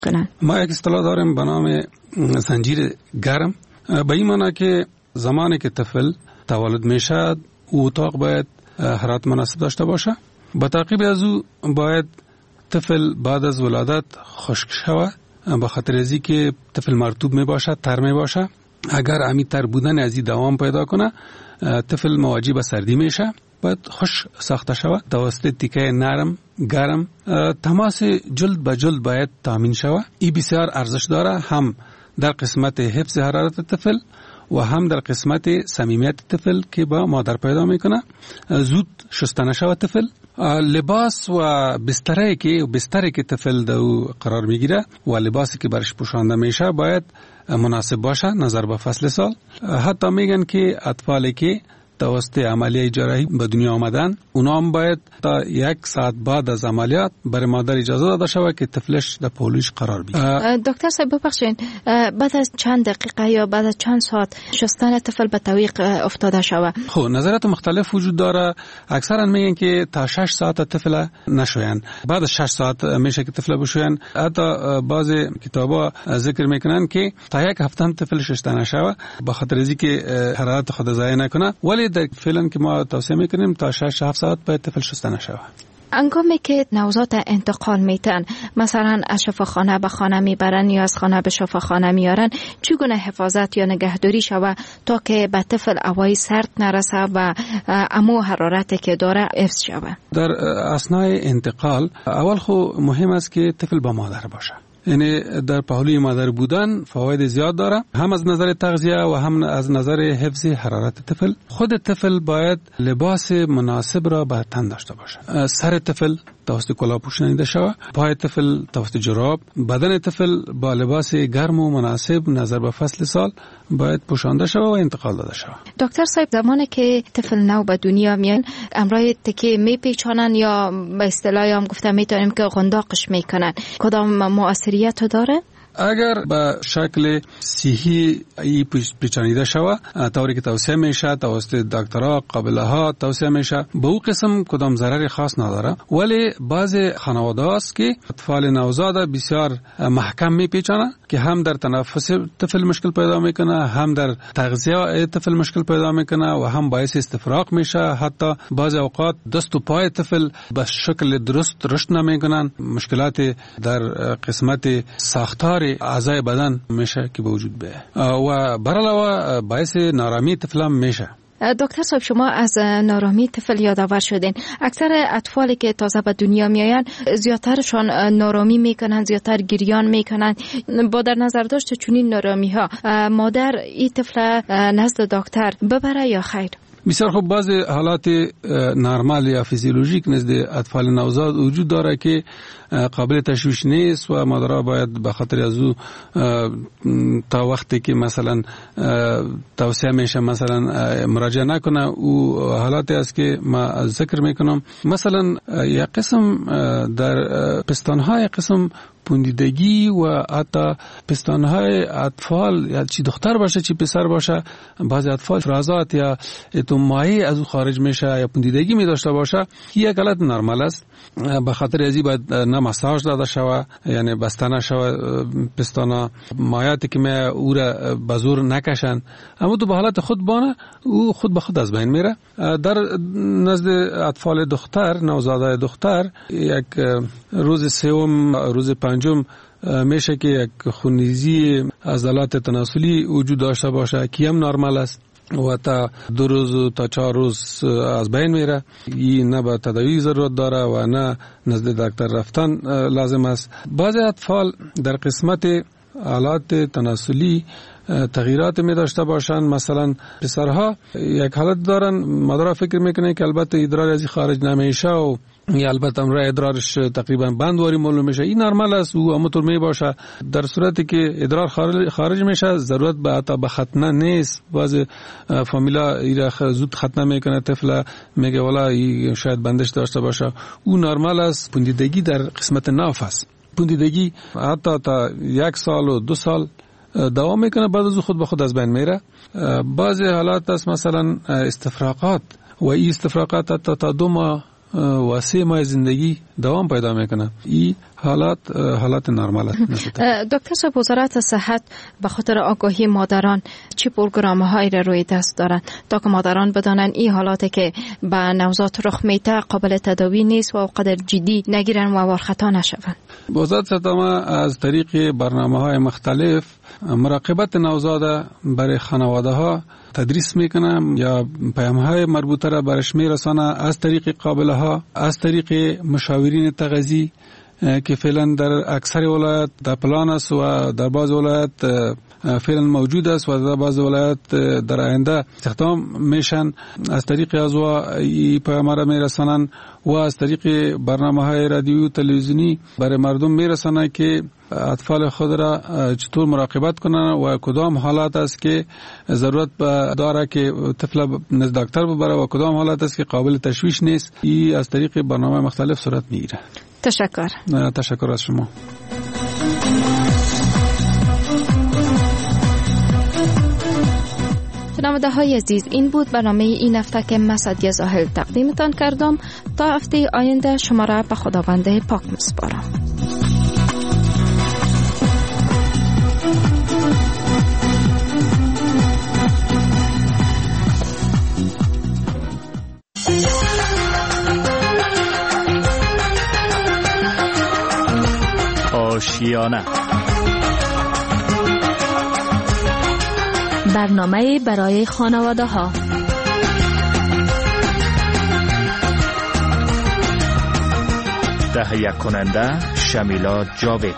کنن. ما یک اصطلاح داریم به نام زنجیر گرم، به این معنی که زمانی که طفل تولد میشه او اتاق باید حرارت مناسب داشته باشه. با تعقیب از او باید طفل بعد از ولادت خشک شود، به خاطر ازی که طفل مرطوب می باشد، تر می باشه. اگر امی تر بودن از این دوام پیدا کنه طفل مواجه به سردی میشه، باید خوش ساخته شود توسط تیکه نرم گرم. تماس جلد به جلد باید تامین شود. این بسیار ارزش داره، هم در قسمت حفظ حرارت طفل و هم در قسمت صمیمیت طفل که با مادر پیدا میکنه. زود شستن شود طفل. لباس و بستری که طفل در قرار میگیره و لباسی که برش پوشانده میشه باید مناسب باشه نظر به فصل سال. حتی میگن که اطفالی که توسط عملیه جراحی به دنیا آمدن اونا هم باید تا 1 ساعت بعد از عملیات برای مادر اجازه داده شود که طفلش در پهلویش قرار بگیره. دکتر صاحب ببخشید، بعد از چند دقیقه یا بعد از چند ساعت شستن طفل به تعویق افتاده شود؟ خب نظرات مختلف وجود داره. اکثرا میگن که تا 6 ساعت طفل نشوین، بعد از 6 ساعت میشه که طفل بشوین. حتی بعض کتابا ذکر میکنن که تا 1 هفته هم طفل شسته نشود به خاطر اینکه حرارت خود ضایع نکنه، ولی در فعلا که ما توصیه میکنیم تا 6-7 ساعت باید طفل شسته نشود. انگامی که نوزاد انتقال میتن، مثلا از شفاخانه به خانه میبرن یا از خانه به شفاخانه میارن، چگونه حفاظت یا نگهداری شود تا که به طفل هوای سرد نرسه و امو حرارتی که داره حفظ شود؟ در اثناء انتقال اول خو مهم است که طفل با مادر باشه. یعنی در پهلوی مادر بودن فواید زیاد داره، هم از نظر تغذیه و هم از نظر حفظ حرارت طفل. خود طفل باید لباس مناسب را به تن داشته باشه. سر طفل توسط کلاه پوشانیده شود، پای طفل توسط جراب، بدن طفل با لباس گرم و مناسب نظر به فصل سال باید پوشانده شود و انتقال داده شود. دکتر صاحب، زمانی که طفل نو به دنیا میان امرای تکی میپیچانن یا به اصطلاح هم گفته میتونیم که غنداقش میکنن، کدام مؤثریت داره؟ اگر به شکل صحی ای پیچانیده شود طوری که توصیه میشه توسط دکترها قابله ها توصیه میشه، به او قسم کدام ضرر خاص نداره. ولی بعض خانواده هست که اطفال نوزاد بسیار محکم میپیچانه که هم در تنفس طفل مشکل پیدا میکنه، هم در تغذیه طفل مشکل پیدا میکنه و هم باعث استفراغ میشه. حتی بعض اوقات دست و پای طفل به شکل درست رشد نمیکنن، مشکلات در قسمت ساختار اعضای بدن میشه که به وجود بیاید و برعلاوه باعث نارامی طفل هم میشه. دکتر صاحب، شما از نارامی طفل یادآور شدین. اکثر اطفالی که تازه به دنیا میآیند زیادترشان نارامی میکنن، زیادتر گریان میکنن. با در نظر داشت چنین نارامی ها مادر این طفل نزد دکتر ببره یا خیر؟ بسیار خوب. بعض حالات نرمال یا فیزیولوژیک نزد اطفال نوزاد وجود داره که قابل تشویش نیست و مادرها باید به خاطر از او تا وقتی که مثلا توصیه میشه مثلا مراجعه نکنه. او حالاتی است که ما ذکر میکنم. مثلا یک قسم در پستانهای قسم پوندیدگی و حتی پستانهای اطفال، یا چی دختر باشه چی پسر باشه، بعضی اطفال افرازات یا مایع از او خارج میشه یا پوندیدگی می داشته باشه، یک حالت نرمال است. به خاطر ازی باید نه مساج داده شود، یعنی بسته نشود پستانا، مایعاتی که می او را به زور نکشن، اما تو به حالت خود بانه او خود به خود از بین میره. در نزد اطفال دختر، نوزادای دختر، یک روز سوم روز پنجم میشه که یک خونریزی عضلات تناسلی وجود داشته باشه که هم نرمال است و تا 2 روز تا 4 روز از بین میره. این نه به تداوی ضرورت داره و نه نزد دکتر رفتن لازم است. بعضی اطفال در قسمت آلات تناسلی تغییرات می داشته باشند. مثلا پسرها یک حالت دارن، مادرها فکر میکنه که البته ادرار ازی خارج نمیشه و یا البته امرای ادرارش تقریبا بندواری معلوم میشه. این نرمال است و همونطور می باشه. در صورتی که ادرار خارج میشه ضرورت به ختنه نیست. بعض فامیلا ایرا زود ختنه میکنه، طفل میگه والا این شاید بندش داشته باشه. او نرمال است. پوندیدگی در قسمت ناف است. پوندیدگی حتی تا 1 سال و 2 سال دوام میکنه، بعد از خود به خود از بین میره. بعضی حالات است مثلا استفراغات و این استفراغات حتی تا 2 ماه و 3 ماه زندگی دوام پیدا میکنه. این حالات نرمال است. دکتر صاحب، وزارت صحت به خاطر آگاهی مادران چه پروگرام‌هایی را روی دست دارند تا که مادران بدانند این حالاتی که به نوزاد رخ میده قابل تداوی نیست و قدر جدی نگیرن و وارخطا نشوند؟ وزارت صحت از طریق برنامه‌های مختلف مراقبت نوزاد برای خانواده‌ها تدریس میکنم یا پیام‌های مربوطه را برش میرسانه از طریق قابله‌ها، از طریق مشاورین تغذیه که فعلا در اکثر ولایت در پلان است و در بعض ولایت فعلا موجود است و در بعض ولایت در آینده استخدام میشن. از طریق ازوا این پیام را میرسانن و از طریق برنامه‌های رادیویی و تلویزیونی برای مردم میرسانن که اطفال خود را چطور مراقبت کنند و کدام حالات است که ضرورت داره که طفل نزد دکتر ببره و کدام حالات است که قابل تشویش نیست. این از طریق برنامه مختلف صورت میگیره. تشکر از شما. شنونده های عزیز، این بود برنامه این هفته که من سعدیه زاهل تقدیمتان کردم. تا هفته آینده شما را به خداوند پاک میسپارم. آشیانه، برنامه برای خانواده ها. تهیه کننده شمیلا جاوید.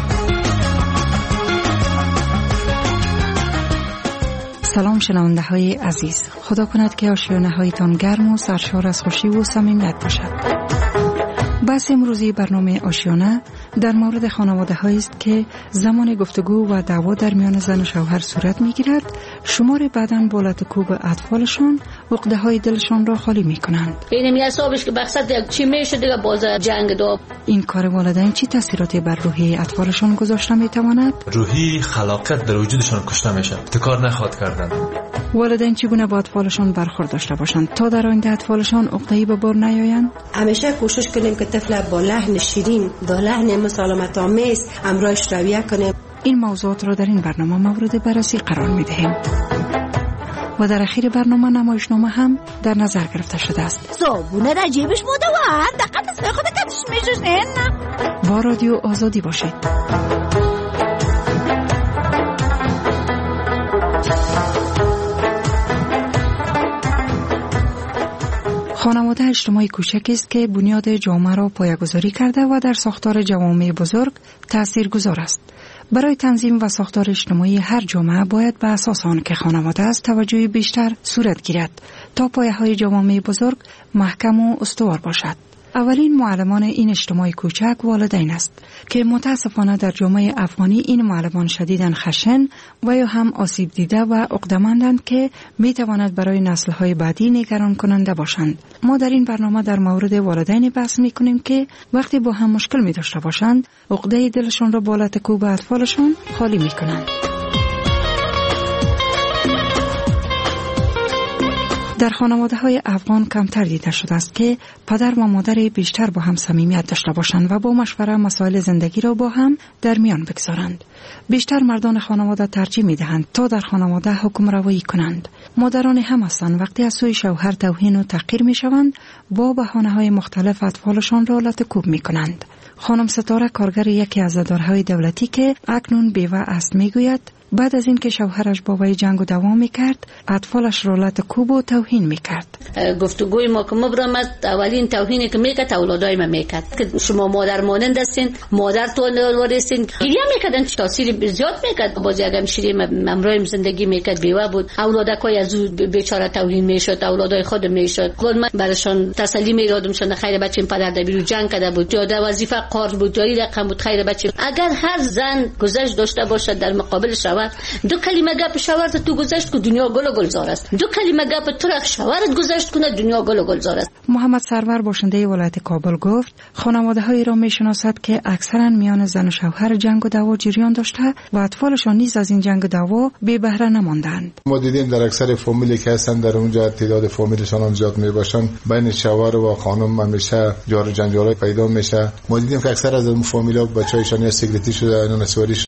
سلام شنونده های عزیز، خدا کند که آشیانه هایتان گرم و سرشار از خوشی و صمیمیت باشد. بحث امروزی برنامه آشیانه در مورد خانواده هایی است که زمان گفتگو و دعوا در میان زن و شوهر صورت می گیرد، شمار بعداً بالات کوب اطفالشان عقده های دلشان را خالی می کنند. اینم یه حسابش که بخصد چی میشه دیگه باز جنگ دو. این کار والدین چی تاثیراتی بر روحی اطفالشان گذاشته می تواند؟ روحی خلاقیت در وجودشان کشته میشه، ابتکار نخواد کردن. والدین چگونه با اطفالشان برخورد داشته باشند تا در آینده اطفالشان عقده‌ای به بار نیایند؟ همیشه کوشش کنیم که طفل با لحن شیرین، با لحن مسالمت آمیز امرایش رویه کنیم. این موضوعات را در این برنامه مورد بررسی قرار می‌دهیم. و در اخیر برنامه نمایشنامه هم در نظر گرفته شده است. صابونه در جیبش بوده و دقیقاً از خود کتش میشه. با رادیو آزادی باشید. خانواده اجتماعی کوچک است که بنیاد جامعه را پایه‌گذاری کرده و در ساختار جوامع بزرگ تاثیرگذار است. برای تنظیم و ساختار اجتماعی هر جامعه باید به اساس آن که خانواده است توجه بیشتر صورت گیرد تا پایه‌های جوامع بزرگ محکم و استوار باشد. اولین معلمان این اجتماع کوچک والدین است که متاسفانه در جامعه افغانی این معلمان شدیداً خشن و یا هم آسیب دیده و عقده‌مندند که میتواند برای نسل‌های بعدی نگران کننده باشند. ما در این برنامه در مورد والدین بحث می‌کنیم که وقتی با هم مشکل می‌داشته باشند عقده دلشون را بالات کوب اطفالشون خالی می‌کنند. در خانواده‌های افغان کمتر دیده شده است که پدر و مادر بیشتر با هم صمیمیت داشته باشند و با مشوره مسائل زندگی را با هم در میان بگذارند. بیشتر مردان خانواده ترجیح می‌دهند تا در خانواده حکم روایی کنند. مادران هم هستند وقتی از سوی شوهر توهین و تحقیر می‌شوند با بهانه‌های مختلف اطفالشان را لطکوب می‌کنند. خانم ستاره کارگر یکی از اداره‌های دولتی که اکنون بیوه است میگوید بعد از این که شوهرش با وی جنگ و دعوا میکرد اطفالش را لطکوب و توهین میکرد. گفتگوی ما که مبرمت اولین توهینی که میکرد اولادای ما میکرد که شما مادر مانند هستین، مادر تو نوارستین، گریه میکردن، تاثیر زیاد میکرد. بازی اگه شیرین امرایم زندگی میکرد بیوه بود، اولادکای از بیچاره توهین میشد، اولادای خود میشد. خود من براشون تسلی میدادم خیر بچه‌م پدر دبیرو جنگ کرده بود، یاد وظیفه قارد بود، جایی رقم بود، خیر بچه. اگر هر زن گذشت داشته باشد در مقابل شوهر شوهر. دو کلمه گپ شوهرت تو گذشت که دنیا گل و گلزار است. دو کلمه گپ تو رخ شوهرت گذشت کنه دنیا گل و گلزار است. محمد سرور باشنده ولایت کابل گفت خانواده‌هایی را می‌شناسد که اکثرا میان زن و شوهر جنگ و دعوا جریان داشته و اطفالشان نیز از این جنگ و دعوا بی بهره نماندند. ما دیدیم در اکثر فامیلی که هستن در اونجا تعداد فامیلشان هم زیاد میباشن، بین شوهر و خانم همیشه جار و جنجال پیدا میشه. ما دیدیم که اکثر از اون فامیل‌ها بچه‌هایشان سیکرتی شده، اینا نسواری